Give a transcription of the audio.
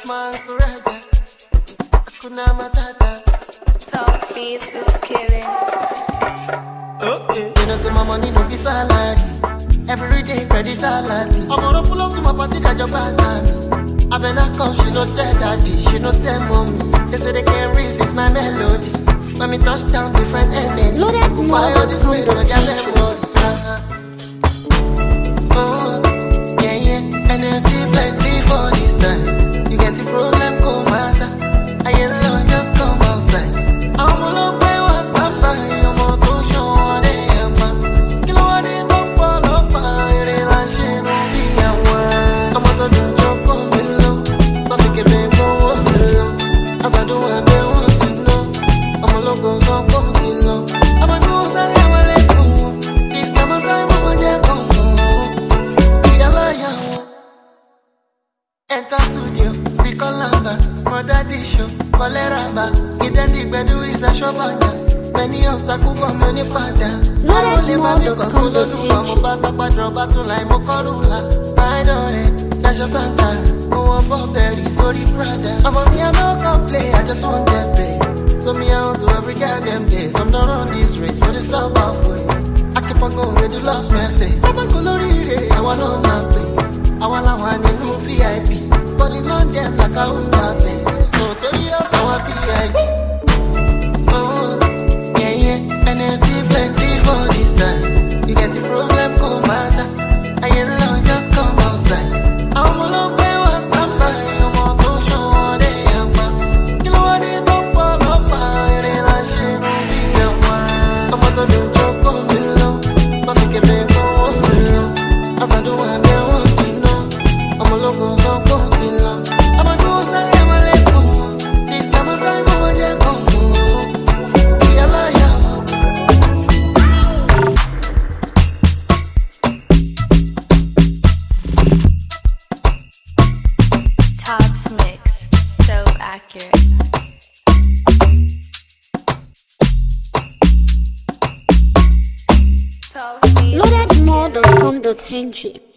Top speed is killing. Okay. You know, say my money no be salary. Every day credit alert. I'm gonna pull up to my party, catch your bad time. I better come, she no tell daddy, she no tell mommy. They say they can't resist my melody. When me touch down, different energy. Why all this ways, but get memory. Oh, yeah, yeah. And I see plenty for this side. You get the problem, come matter. I ain't alone, just come outside. I'm all up, I was stand by. I'm all to show what they have. Kill what they don't fall up. I realize she no be a one. I'm all to do joke on me low. But I can't make no one alone. As I do what they want to know. I'm all up on some funky low. I'm a go, sorry, I'm a left home. This time I'm time, I'm a get home. Enter studio, recall number, mother show, Coleraba, hidden the bedu is a shobanda. Many obstacles come on the pada. I don't live up because we don't do I'm pass up a drop to line Mokorula. I don't know, that's your Santa. Oh, I'm Bobberry, sorry, brother. I'm on the no complain, I just want that pay. So me, I also every goddamn day. Some don't run this race, but it's not halfway. I keep on going with the lost mercy. I'm a coloride, I want on my pay. I want a one in no VIP. Calling on them like a Umbape. So to the house, I want VIP. Oh, yeah, yeah. And I see plenty for this side. You get the problem, come matter. I ain't alone, just come outside. I'm all up, I was stand by. I'm all to show what they have. You know what they don't fall up. I realize she no be a one. I'm all to do joke on me low. But I can't make no one below. As I do what they want to know. I'm a logo, so funky long. I'm a go, sorry, I'm a left home. This time I'm time, I'm a get home. Be a liar. Top's mix, so accurate. Loadedmore.com.ng